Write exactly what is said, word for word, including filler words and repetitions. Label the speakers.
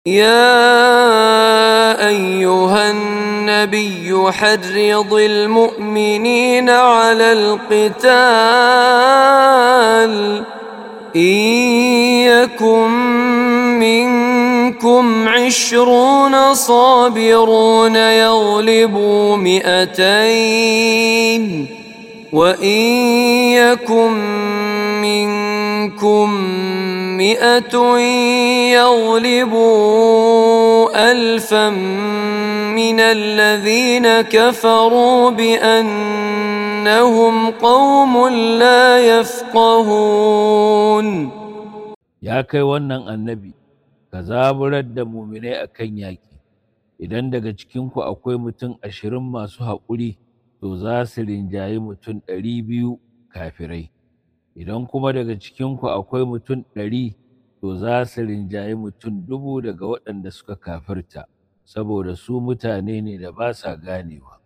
Speaker 1: يا أيها النبي حرض المؤمنين على القتال إن يكن منكم عشرون صابرون يغلبوا مئتين وإن يكن منكم مئة يغلبوا ألفا من الذين كفروا بأنهم قوم لا يفقهون.
Speaker 2: Ya kai wannan annabi, ka zaburar da muminai a kan yaƙi, idan daga cikinku akwai mutum ashirin masu haƙuri, to za su rinjayi mutum ɗari biyu kafirai, idan kuma daga cikinku akwai mutum ɗari, to za su rinjayi mutum dubu daga waɗanda suka kafirta, saboda su mutane ne da ba sa ganewa.